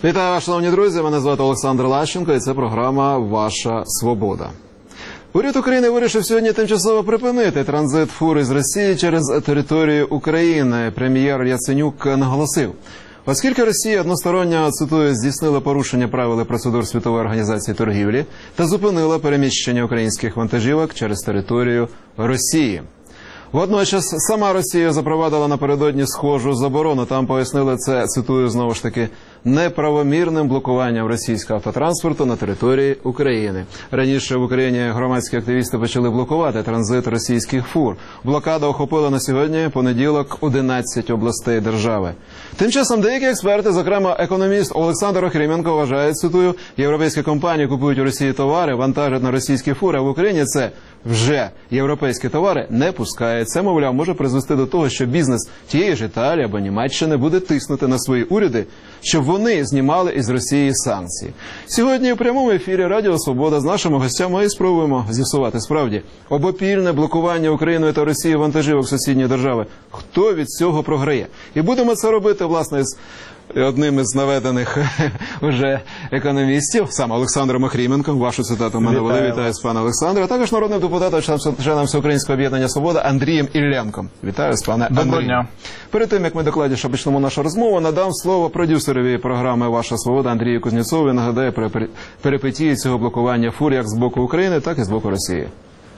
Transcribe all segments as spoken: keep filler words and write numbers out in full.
Вітаю вас, шановні друзі, мене звати Олександр Лащенко і це програма «Ваша свобода». Уряд України вирішив сьогодні тимчасово припинити транзит фур із Росії через територію України. Прем'єр Яценюк наголосив, оскільки Росія односторонньо, цитую, здійснила порушення правил і процедур Світової організації торгівлі та зупинила переміщення українських вантажівок через територію Росії. Водночас сама Росія запровадила напередодні схожу заборону. Там пояснили це, цитую знову ж таки, неправомірним блокуванням російського автотранспорту на території України. Раніше в Україні громадські активісти почали блокувати транзит російських фур. Блокада охопила на сьогодні понеділок одинадцять областей держави. Тим часом деякі експерти, зокрема економіст Олександр Охріменко, вважають, цитую, європейські компанії купують у Росії товари, вантажать на російські фури, а в Україні це вже європейські товари не пускають. Це, мовляв, може призвести до того, що бізнес тієї ж Італії або Німеччини буде тиснути на свої уряди, щоб вони знімали із Росії санкції. Сьогодні у прямому ефірі Радіо Свобода з нашими гостями і спробуємо з'ясувати справді обопільне блокування Україною та Росією вантажівок сусідньої держави. Хто від цього програє? І будемо це робити, власне, з одним із наведених вже економістів, сам Олександром Охріменком. Вашу цитату мене вели. Вітаю з пана Олександра. А також народним депутатом, членом Всеукраїнського об'єднання «Свобода» Андрієм Іллєнком. Вітаю з пане Андрієм. Доброго дня. Перед тим, як ми докладніше почнемо нашу розмову, надам слово продюсерові програми «Ваша свобода» Андрію Кузнєцову. Нагадаю про перипетії цього блокування фур як з боку України, так і з боку Росії.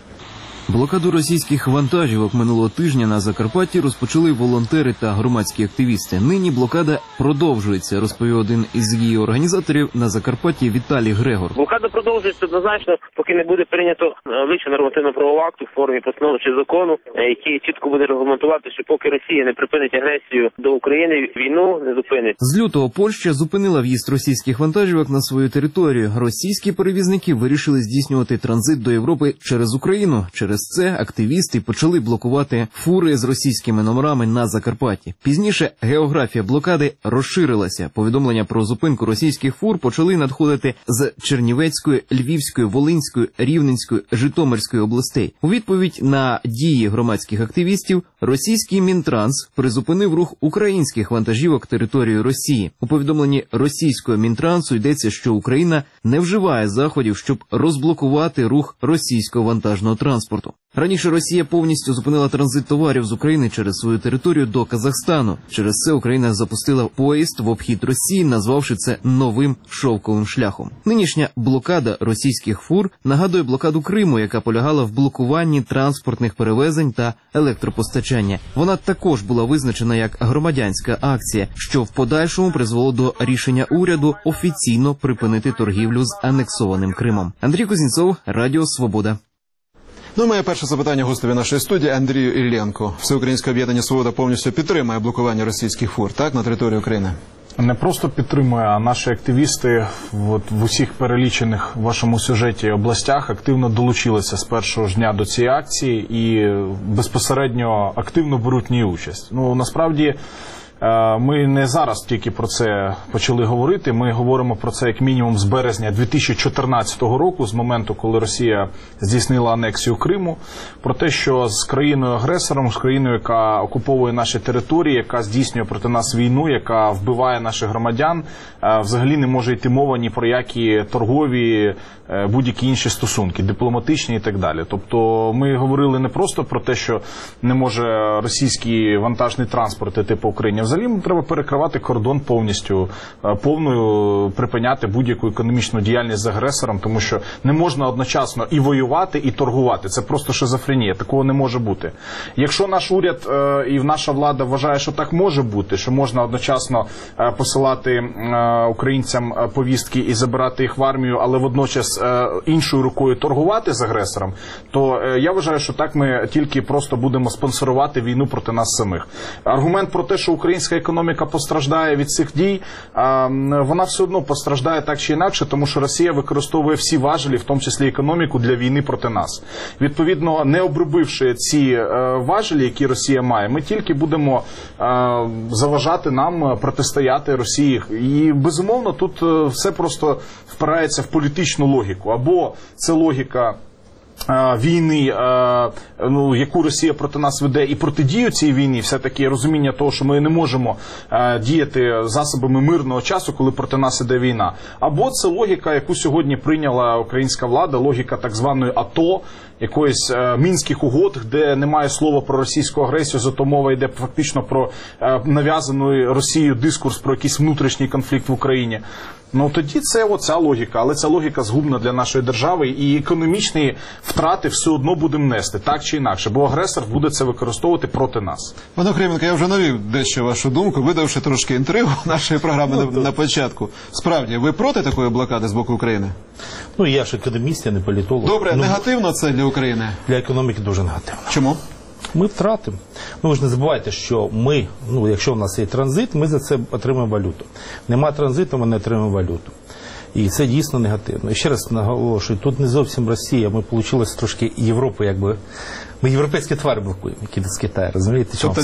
Блокаду російських вантажівок минулого тижня на Закарпатті розпочали волонтери та громадські активісти. Нині блокада продовжується, розповів один із її організаторів на Закарпатті Віталій Грегор. Блокада продовжується однозначно, поки не буде прийнято вищого нормативно-правового акту в формі постанови чи закону, який чітко буде регламентувати, що поки Росія не припинить агресію до України, війну не зупинить. З лютого Польща зупинила в'їзд російських вантажівок на свою територію. Російські перевізники вирішили здійснювати транзит до Європи через Україну. Через це активісти почали блокувати фури з російськими номерами на Закарпатті. Пізніше географія блокади розширилася. Повідомлення про зупинку російських фур почали надходити з Чернівецької, Львівської, Волинської, Рівненської, Житомирської областей. У відповідь на дії громадських активістів російський Мінтранс призупинив рух українських вантажівок територією Росії. У повідомленні російського Мінтрансу йдеться, що Україна не вживає заходів, щоб розблокувати рух російського вантажного транспорту. Раніше Росія повністю зупинила транзит товарів з України через свою територію до Казахстану. Через це Україна запустила поїзд в обхід Росії, назвавши це новим шовковим шляхом. Нинішня блокада російських фур нагадує блокаду Криму, яка полягала в блокуванні транспортних перевезень та електропостачання. Вона також була визначена як громадянська акція, що в подальшому призвело до рішення уряду офіційно припинити торгівлю з анексованим Кримом. Андрій Кузнєцов, Радіо Свобода. Ну, моє перше запитання гостеві нашої студії Андрію Іллєнку. Всеукраїнське об'єднання «Свобода» повністю підтримує блокування російських фур, так, на території України? Не просто підтримує, а наші активісти от, в усіх перелічених в вашому сюжеті областях активно долучилися з першого ж дня до цієї акції і безпосередньо активно беруть в ній участь. Ну, насправді, ми не зараз тільки про це почали говорити, ми говоримо про це як мінімум з березня дві тисячі чотирнадцятого року, з моменту, коли Росія здійснила анексію Криму, про те, що з країною-агресором, з країною, яка окуповує наші території, яка здійснює проти нас війну, яка вбиває наших громадян, взагалі не може йти мова ні про які торгові, будь-які інші стосунки, дипломатичні і так далі. Тобто ми говорили не просто про те, що не може російський вантажний транспорт йти по Україні, взагалі треба перекривати кордон повністю, повною припиняти будь-яку економічну діяльність з агресором, тому що не можна одночасно і воювати, і торгувати. Це просто шизофренія, такого не може бути. Якщо наш уряд і наша влада вважає, що так може бути, що можна одночасно посилати українцям повістки і забирати їх в армію, але водночас іншою рукою торгувати з агресором, то я вважаю, що так ми тільки просто будемо спонсорувати війну проти нас самих. Аргумент про те, що українська економіка постраждає від цих дій, вона все одно постраждає так чи інакше, тому що Росія використовує всі важелі, в тому числі економіку, для війни проти нас. Відповідно, не обробивши ці важелі, які Росія має, ми тільки будемо заважати нам протистояти Росії. І, безумовно, тут все просто впирається в політичну логіку. Або це логіка війни, ну, яку Росія проти нас веде, і протидію цій війні, все-таки розуміння того, що ми не можемо діяти засобами мирного часу, коли проти нас іде війна. Або це логіка, яку сьогодні прийняла українська влада, логіка так званої АТО, якоїсь мінських угод, де немає слова про російську агресію, зато мова йде фактично про нав'язаний Росією дискурс про якийсь внутрішній конфлікт в Україні. Ну тоді це оця логіка, але ця логіка згубна для нашої держави, і економічні втрати все одно будемо нести, так чи інакше, бо агресор буде це використовувати проти нас. Пане Охріменко, я вже навів дещо вашу думку, видавши трошки інтригу нашої програми ну, на, на початку. Справді, ви проти такої блокади з боку України? Ну, я ж економіст, я не політолог. Добре, ну, негативно це для України? Для економіки дуже негативно. Чому? Ми втратимо. Ну, ви ж не забувайте, що ми, ну, якщо в нас є транзит, ми за це отримаємо валюту. Нема транзиту, ми не отримаємо валюту. І це дійсно негативно. І ще раз наголошую, тут не зовсім Росія, ми отримали трошки Європу, якби, ми європейські товари блокуємо, які з Китаю, розумієте? Тобто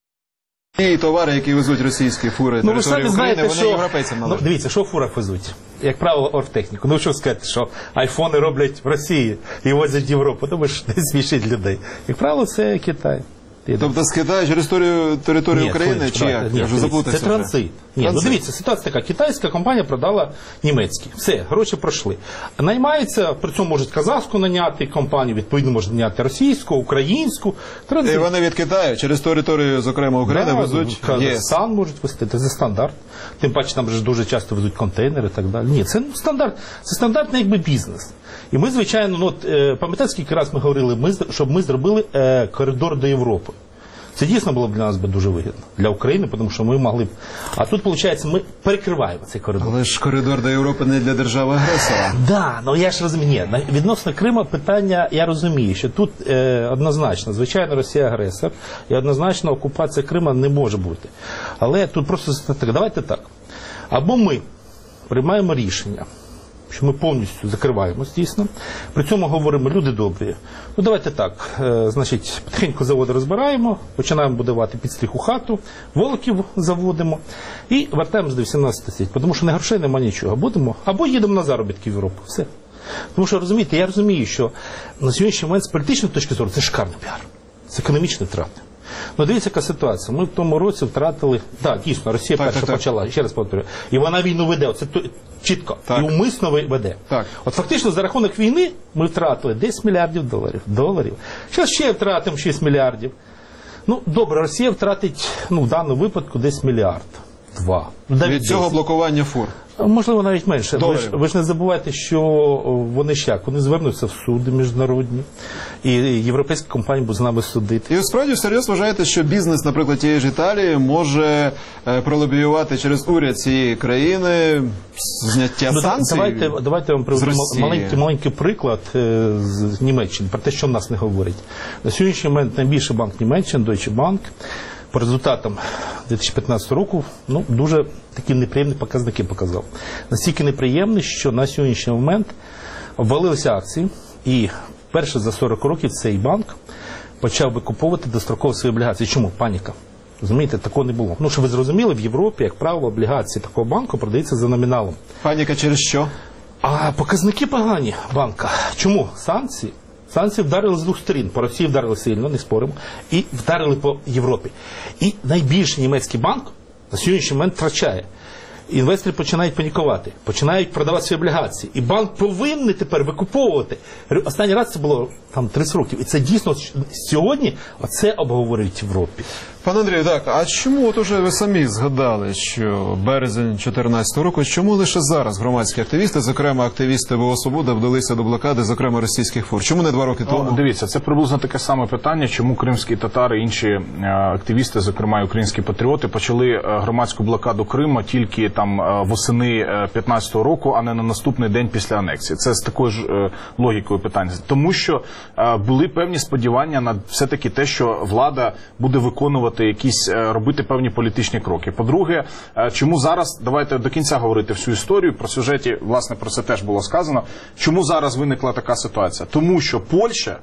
ці товари, які везуть російські фури ну, території України, вони що... європейцям належать. Ну, дивіться, що в фурах везуть? Як правило, оргтехніку. Ну, що сказати, що айфони роблять в Росії і возять в Європу, тому що не смішить людей. Як правило, це Китай. Тобто з Китаю через територію, територію Ні, України, хвилиночку, чи давайте. як? Ні, Я вже заплутався. Це транзит. Ні, транзит. Ну дивіться, ситуація така. Китайська компанія продала німецькі. Все, гроші пройшли. Наймається, при цьому можуть казахську наняти компанію, відповідно можуть наняти російську, українську. Транзит. І вони від Китаю через територію, зокрема, України да, везуть Казахстан можуть везти, це стандарт. Тим паче там ж дуже часто везуть контейнери і так далі. Ні, це ну, стандарт. Це стандартний якби бізнес. І ми, звичайно, ну, от, е, пам'ятаєте, скільки раз ми говорили, ми, щоб ми зробили е, коридор до Європи. Це дійсно було б для нас би дуже вигідно. Для України, тому що ми могли б... А тут, виходить, ми перекриваємо цей коридор. Але ж коридор до Європи не для держави-агресора. Так, да, ну я ж розумію. Ні, відносно Крима питання, я розумію, що тут е, однозначно, звичайно, Росія агресор, і однозначно окупація Крима не може бути. Але тут просто так, давайте так. Або ми приймаємо рішення, що ми повністю закриваємось, дійсно. При цьому говоримо, люди добрі. Ну, давайте так, е, значить, потихеньку заводи розбираємо, починаємо будувати під стріху хату, волоків заводимо і вертаємось до вісімнадцятого століття. Тому що не грошей, нема нічого. Будемо, або їдемо на заробітки в Європу. Все. Тому що, розумієте, я розумію, що на сьогоднішній момент з політичної точки зору це шикарний піар. Це економічні втрати. Ну, дивіться, яка ситуація. Ми в тому році втратили... Так, дійсно, Росія так, перша так, так. почала, ще раз повторюю. І вона війну веде, оце то, чітко. Так. І умисно веде. Так. От фактично за рахунок війни ми втратили десять мільярдів доларів. доларів. Зараз ще втратимо шість мільярдів. Ну, добре, Росія втратить, ну, в даному випадку десь мільярд. Два. Від цього блокування фур. Можливо, навіть менше. Ви ж, Доларів. ви ж не забувайте, що вони ж як? Вони звернуться в суди міжнародні, і європейські компанії будуть з нами судити. І ви справді всерйоз вважаєте, що бізнес, наприклад, тієї ж Італії може е, пролобіювати через уряд цієї країни зняття Ну, санкцій? давайте, давайте я вам приведу Росії. маленький, маленький приклад е, з Німеччини, про те, що в нас не говорять. На сьогоднішній момент найбільший банк Німеччини, Deutsche Bank, по результатам дві тисячі п'ятнадцятого року, ну, дуже такі неприємні показники показав. Настільки неприємний, що на сьогоднішній момент обвалилися акції, і вперше за сорок років цей банк почав викуповувати дострокові свої облігації. Чому? Паніка. Розумієте, такого не було. Ну, щоб ви зрозуміли, в Європі, як правило, облігації такого банку продаються за номіналом. Паніка через що? А показники погані банка. Чому? Санкції. Санкції вдарили з двох сторін. По Росії вдарили сильно, не споримо, і вдарили по Європі. І найбільший німецький банк на сьогоднішній момент втрачає. Інвестори починають панікувати, починають продавати свої облігації. І банк повинен тепер викуповувати. Останній раз це було там тридцять років. І це дійсно сьогодні оце обговорюють в Європі. Пане Андрію, так, а чому, от уже ви самі згадали, що березень дві тисячі чотирнадцятого року, чому лише зараз громадські активісти, зокрема активісти ВО «Свобода», вдалися до блокади, зокрема російських фур? Чому не два роки тому? Ну, дивіться, це приблизно таке саме питання, чому кримські татари і інші е, активісти, зокрема і українські патріоти, почали е, громадську блокаду Криму тільки там е, восени п'ятнадцятого року, а не на наступний день після анексії. Це з такою ж е, логікою питання. Тому що е, були певні сподівання на все-таки те, що влада буде виконувати якісь, робити певні політичні кроки. По-друге, чому зараз, давайте до кінця говорити всю історію, про сюжеті, власне, про це теж було сказано, чому зараз виникла така ситуація? Тому що Польща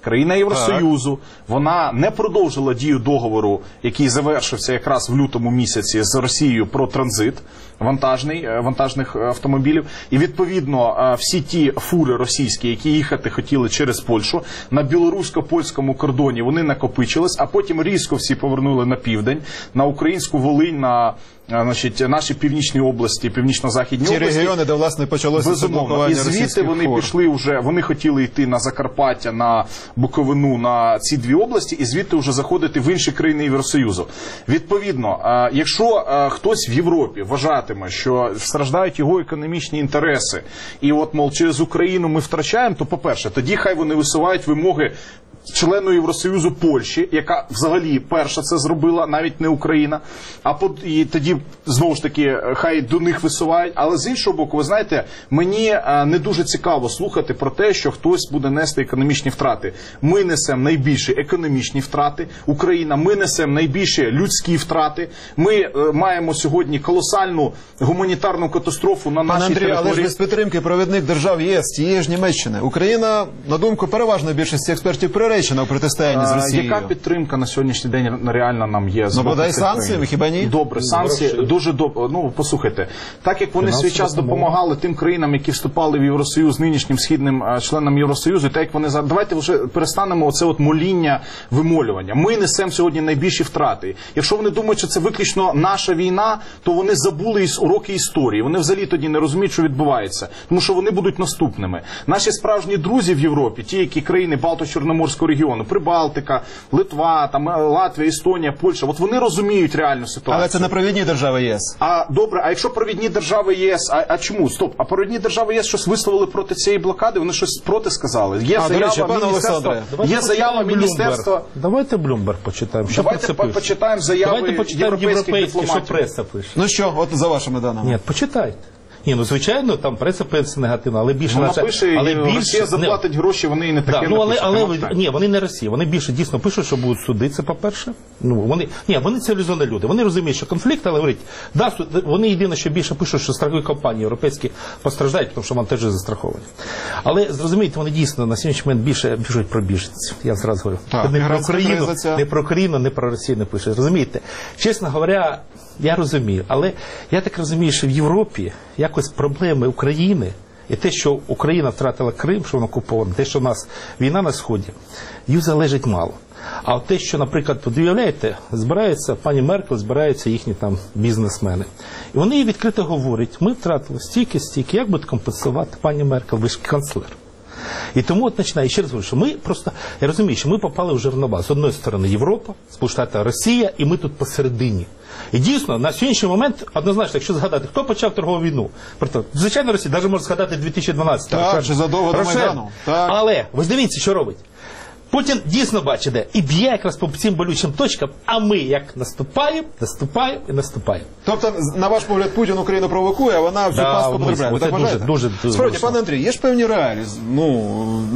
країна Євросоюзу, вона не продовжила дію договору, який завершився якраз в лютому місяці з Росією про транзит вантажний, вантажних автомобілів. І, відповідно, всі ті фури російські, які їхати хотіли через Польщу, на білорусько-польському кордоні вони накопичились, а потім різко всі повернули на південь, на українську Волинь, на значить, наші північні області, північно-західні Ті області. регіони, де, власне, почалося це блокування І звідти російських вони фур. пішли вже, вони хотіли йти на Закарпаття, на Буковину, на ці дві області, і звідти вже заходити в інші країни Євросоюзу. Відповідно, якщо хтось в Європі вважатиме, що страждають його економічні інтереси, і от, мол, через Україну ми втрачаємо, то, по-перше, тоді хай вони висувають вимоги члену Євросоюзу Польщі, яка взагалі перша це зробила, навіть не Україна, а по, і тоді, знову ж таки, хай до них висувають. Але з іншого боку, ви знаєте, мені а, не дуже цікаво слухати про те, що хтось буде нести економічні втрати. Ми несемо найбільші економічні втрати, Україна, ми несемо найбільші людські втрати, ми е, маємо сьогодні колосальну гуманітарну катастрофу на Пане нашій Андрію, території. але ж без підтримки провідних держав ЄС, тієї ж Німеччини, Україна, на думку переважної більшості експертів, приречена у протистоянні з А, Росією. Яка підтримка на сьогоднішній день реально нам є? з Ну, боку бодай цих санкціями, країн? хіба ні? Добре, санкції Гроші. дуже добре. Ну, послухайте, так як вони свій час допомагали тим країнам, які вступали в Євросоюз, нинішнім східним а, членам Євросоюзу, так як вони зараз... Давайте вже перестанемо оце от моління, вимолювання. Ми несемо сьогодні найбільші втрати. Якщо вони думають, що це виключно наша війна, то вони забули із уроки історії. Вони взагалі тоді не розуміють, що відбувається. Тому що вони будуть наступними. Наші справжні друзі в Європі, ті, які країни Балто-Чорноморського регіону, Прибалтика, Литва, там, Латвія, Естонія, Польща, от вони розуміють реальну ситуацію. Але це не провідні держави ЄС. А добре, а якщо провідні держави ЄС, а, а чому? Стоп, а провідні держави ЄС щось висловили проти цієї блокади, вони щось проти сказали. Є А, до заява речі, пане міністерства, Олександре, є заява міністерства. Давайте Блумберг почитаємо. Що Давайте про це по- пише? почитаємо заяви Давайте почитаємо європейських європейські, що дипломатів. преса пише. Ну що, от за вашими даними. Ні, почитайте. Ні, ну звичайно, там преса пише негативно, але більше Вона наша- пише, але і більше Росія заплатить гроші, вони і не таке Да, ну, але, напишуть. але Ну, ви- так. ні, вони не Росія. Вони більше дійсно пишуть, що будуть суди. Це по-перше. Ну вони ні, вони цивілізовані люди. Вони розуміють, що конфлікт, але говорять, да, суд- вони єдине, що більше пишуть, що страхові компанії європейські постраждають, тому що вантажі застраховані. Але зрозумійте, вони дійсно на сьогоднішній момент більше пишуть про біженців. Я зразу говорю. Так, не про мігрантська Україну, криза ця. не про Україну, не про Росію не пишуть. Розумієте? Чесно говоря, я розумію, але я так розумію, що в Європі якось проблеми України. І те, що Україна втратила Крим, що воно окуповано, те, що в нас війна на Сході, їх залежить мало. А от те, що, наприклад, от уявляєте, збираються, пані Меркель, збираються їхні там бізнесмени. І вони їй відкрито говорять, ми втратили стільки, стільки, як буде компенсувати пані Меркель, ви ж канцлер. І тому от починає, ще раз говорю, що ми просто, я розумію, що ми попали в жирнобаз. З одної сторони Європа, Сполучені Штати, Росія, і ми тут посередині. І дійсно, на сьогоднішній момент, однозначно, якщо згадати, хто почав торгову війну? Проте, звичайно, Росія, навіть можна згадати дві тисячі дванадцятий. Так, ще задовго до Майдану. Так. Але, ви дивіться, що робить. Путін дійсно бачить, де і б'є якраз по цим болючим точкам, а ми як наступаємо, наступаємо і наступаємо. Тобто, на ваш погляд, Путін Україну провокує, а вона всю Да, пастку ми- потрапляє. Ви оце так дуже- вважаєте? дуже- дуже Справді, влучно. пане Андрій, є ж певні реалії. Ну,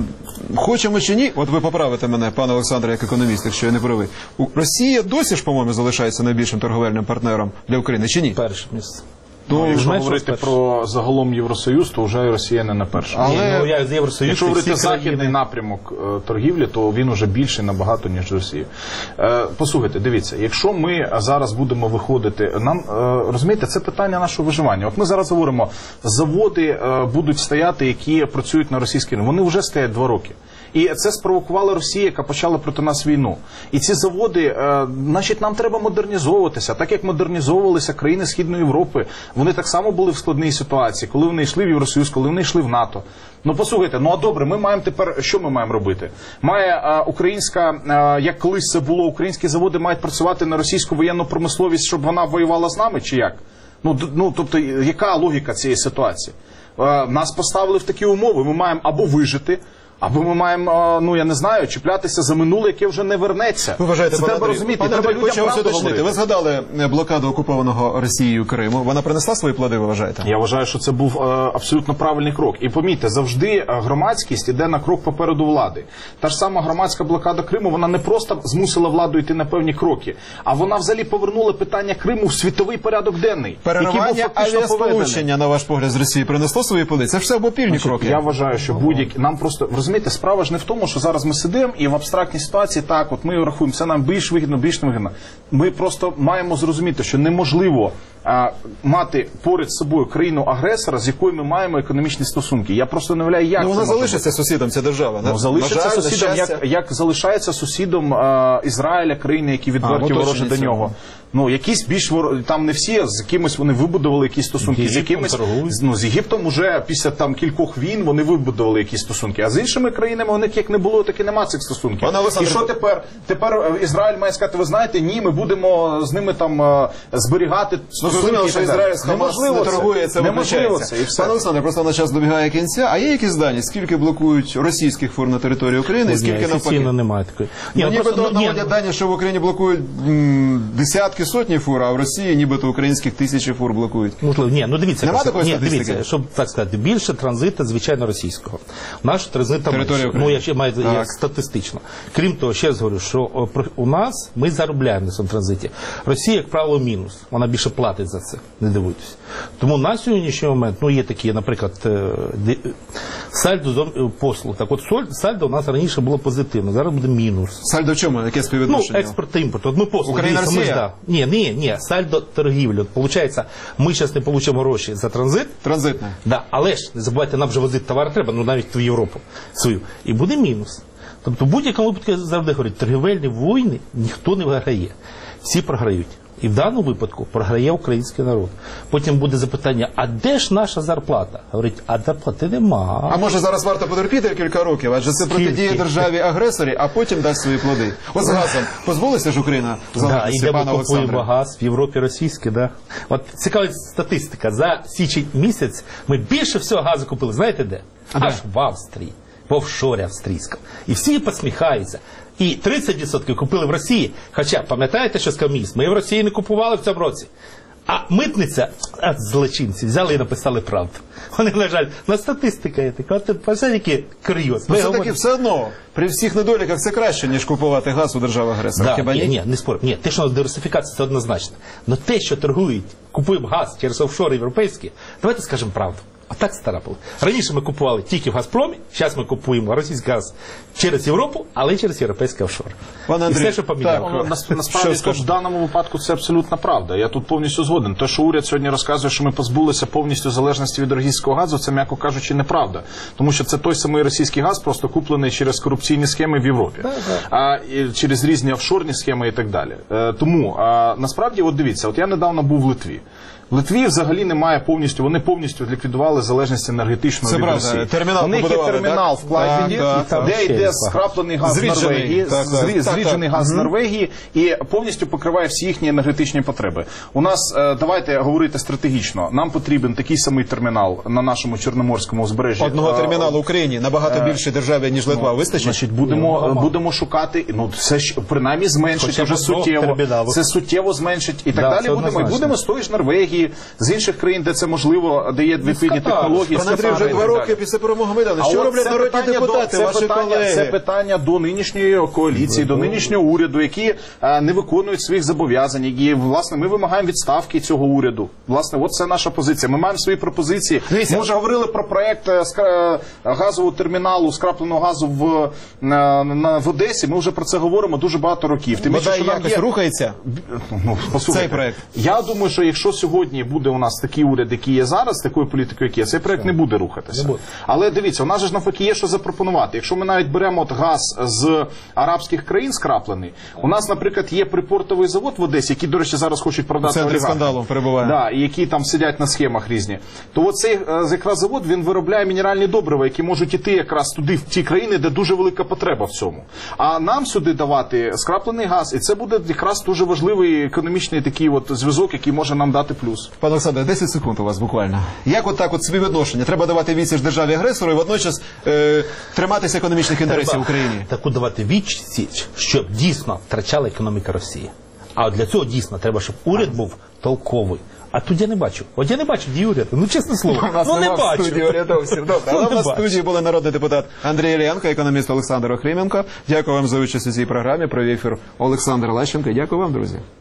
хочемо чи ні, от ви поправите мене, пане Олександре, як економіст, якщо я не правий. У- Росія досі ж, по-моєму, залишається найбільшим торговельним партнером для України, чи ні? Перше місце. Ну, якщо Знаєш, говорити перше. про загалом Євросоюз, то вже Росія не на першому. Але- Ні, ну, я з Євросоюзу, Якщо говорити всі країни- західний напрямок е, торгівлі, то він уже більший набагато, ніж Росія. Е, Послухайте, дивіться, якщо ми зараз будемо виходити, нам, е, розумієте, це питання нашого виживання. От ми зараз говоримо, заводи е, будуть стояти, які працюють на російській ринку. Вони вже стоять два роки. І це спровокувала Росія, яка почала проти нас війну. І ці заводи, е, значить, нам треба модернізовуватися. Так як модернізовувалися країни Східної Європи, вони так само були в складній ситуації, коли вони йшли в Євросоюз, коли вони йшли в НАТО. Ну, послухайте, ну а добре, ми маємо тепер, що ми маємо робити? Має е, українська, е, як колись це було, українські заводи мають працювати на російську воєнну промисловість, щоб вона воювала з нами, чи як? Ну, д- ну тобто, яка логіка цієї ситуації? Е, нас поставили в такі умови, ми маємо або вижити, або ми маємо, ну я не знаю, чіплятися за минуле, яке вже не вернеться. Ви вважаєте, це пане треба Андрію? розуміти, Пане треба Андрію, людям хочу вас правду уточнити. Ви говорити. згадали е, блокаду окупованого Росією Криму. Вона принесла свої плоди, ви вважаєте? Я вважаю, що це був е, абсолютно правильний крок. І помітьте, завжди е, громадськість іде на крок попереду влади. Та ж сама громадська блокада Криму, вона не просто змусила владу йти на певні кроки, а вона взагалі повернула питання Криму в світовий порядок денний, який був Переривання фактично поведений. авіасполучення, на ваш погляд, з Росії принесло свої плоди? Це ж все обопільні кроки. Я вважаю, що будь-які нам просто ви розумієте, розумієте, справа ж не в тому, що зараз ми сидимо і в абстрактній ситуації так, от ми рахуємо, це нам більш вигідно, більш невигідно. Ми просто маємо зрозуміти, що неможливо а, мати поряд з собою країну-агресора, з якою ми маємо економічні стосунки. Я просто не уявляю, як Ну, це вона може залишиться бути. сусідом, ця держава. Ну, залишиться На жаль, сусідом, на щастя. як, як залишається сусідом а, Ізраїля, країни, які відверті А, ворожі до цього. нього. Ну, якісь більш вор... там не всі, з якимось вони вибудували якісь стосунки, Єгиптом з якимось торгують. з- ну, з Єгиптом уже після там кількох війн вони вибудували якісь стосунки. А з іншими країнами у них як не було, так і нема цих стосунків. Пане І Олександре, що тепер? Тепер е, Ізраїль має сказати, ви знаєте, ні, ми будемо з ними там е, зберігати Ну, стосунки. зрозуміло, і що так далі. Ізраїль з Хамас не торгує, це неможливо виключається. це і все. Пане Олександре, просто на час добігає кінця. А є якісь дані, скільки блокують російських фур на території України, і Ні, скільки офіційно навпаки? немає такої. Ну, ну, нібито просто, ну, ні, наводять дані, що в Україні блокують м, десятки, сотні фур, а в Росії нібито українських тисячі фур блокують. Можливо, ні, ну дивіться, Нема просто- такої ні, статистики? дивіться, щоб так сказати, більше транзиту, звичайно, російського. Наш транзит там Територія менше. України. Ну, якщо має Так. як статистично. Крім того, ще раз говорю, що о, про- у нас ми заробляємо на цьому транзиті. Росія, як правило, мінус. Вона більше платить за це, не дивуйтесь. Тому на сьогоднішній момент, ну є такі, наприклад, е, де- сальдо зо- послуг. Так от соль- сальдо у нас раніше було позитивно, зараз буде мінус. Сальдо в чому? Яке Ну, співвідношення? експорт та імпорт. От ми послуги. Україна, дивіться, ми ж, Росія? да. Ні, ні, ні, сальдо торгівлі. От, получається, ми зараз не получимо гроші за транзит, Транзитне. да, але ж не забувайте, нам вже возити товар треба, ну навіть в Європу свою. І буде мінус. Тобто в будь-якому випадку я завжди говорю, торгівельні війни ніхто не виграє. Всі програють. І в даному випадку програє український народ. Потім буде запитання, а де ж наша зарплата? Говорить, а зарплати нема. А може зараз варто потерпіти кілька років, адже це протидіє державі-агресорі, а потім дасть свої плоди. От з газом позбулися ж Україна Да, залежності, і де пане ми купуємо Олександре? газ в Європі російський, да. От цікава статистика. За січень місяць ми більше всього газу купили. Знаєте де? А Аж де? в Австрії, в офшорі австрійському. І всі посміхаються. І тридцять відсотків купили в Росії. Хоча, пам'ятаєте, що скаміст? Ми в Росії не купували в цьому році. А митниця, а злочинці, взяли і написали правду. Вони, на жаль, на статистика є така. От посадики курйоз. Ну, Ми все-таки говоримо- все одно, при всіх недоліках це краще, ніж купувати газ у держави-агресора. Да, Хіба ні, ні? ні, не спорю. Ні, те, що у нас диверсифікація, це однозначно. Но те, що торгують, купуємо газ через офшори європейські, давайте скажемо правду. А так стара була. Раніше ми купували тільки в Газпромі, зараз ми купуємо російський газ через Європу, але й через європейський офшор. Пане І Андрій, все, що поміняли. так, Ну, нас- насправді Що тут в скажете? даному випадку це абсолютна правда. Я тут повністю згоден. Те, що уряд сьогодні розказує, що ми позбулися повністю залежності від російського газу, це, м'яко кажучи, неправда. Тому що це той самий російський газ, просто куплений через корупційні схеми в Європі, а і через різні офшорні схеми і так далі. Е, тому а, насправді, от дивіться, от я недавно був в Литві. В Литві взагалі немає повністю, вони повністю ліквідували залежність енергетичну Це від правда. Росії. Термінал У них є побудували, термінал так? в Клайпеді, Так, так, де так. йде Ще скраплений газ з Зріджений. Норвегії, Так, так. зрі- Так, так. зріджений газ з Норвегії і повністю покриває всі їхні енергетичні потреби. У нас, е, давайте говорити стратегічно, нам потрібен такий самий термінал на нашому Чорноморському узбережжі. Одного Е, терміналу в Україні набагато більше державі, ніж Литва. Вистачить? Значить, будемо, будемо шукати, ну це ж принаймні зменшить Хоча б вже одного суттєво. терміналу. Це суттєво зменшить і так Да, далі. це Будемо і однозначно. будемо з тої ж Норвегії, з інших країн, де це можливо, де є відповідні Катару. технології. Пане з Андрій, вже Катару і два так роки далі. після перемоги Майдану. А Що от роблять це народні питання депутати, до, це ваші питання, колеги? Це питання до нинішньої коаліції, до нинішнього уряду, які е, не виконують своїх зобов'язань. Які, власне, ми вимагаємо відставки цього уряду. Власне, от це наша позиція. Ми маємо свої пропозиції. Дивіться. Ми вже говорили про проект е, скра- е, газового терміналу, скрапленого газу в, на, на, в Одесі. Ми вже про це говоримо дуже багато років. Тим більше, Бодай що нам якось є... рухається. Ну, послухайте, Цей проект. Я думаю, що якщо сьогодні буде у нас такий уряд, який є зараз, такою політикою, як є, цей проект не буде рухатися. Не буде. Але дивіться, у нас же ж навпаки є що запропонувати. Якщо ми навіть беремо от газ з арабських країн скраплений, у нас, наприклад, є припортовий завод в Одесі, який, до речі, зараз хочуть В продати центрі олігархам. скандалу перебуває. Да, і які там сидять на схемах різні. То от цей е, якраз завод, він виробляє мінеральні добрива, які можуть іти якраз туди, в ті країни, де дуже велика потреба в цьому. А нам сюди давати скраплений газ, і це буде якраз дуже важливий економічний такий от зв'язок, який може нам дати плюс. Пане Олександре, десять секунд у вас буквально. Як от так от співвідношення? Треба давати відсіч державі-агресору і водночас е, триматися економічних інтересів України. Таку давати відсіч, щоб дійсно втрачала економіка Росії. А от для цього дійсно треба, щоб уряд був толковий. А тут я не бачу. От я не бачу дії уряду. Ну, чесне слово. У нас ну, не нема в бачу. студії урядовців. Добре, Ну, але не в нас в бачу. студії були народний депутат Андрій Іллєнко, економіст Олександр Охріменко. Дякую вам за участь у цій програмі. Провів ефір Олександр Лащенко. Дякую вам, друзі.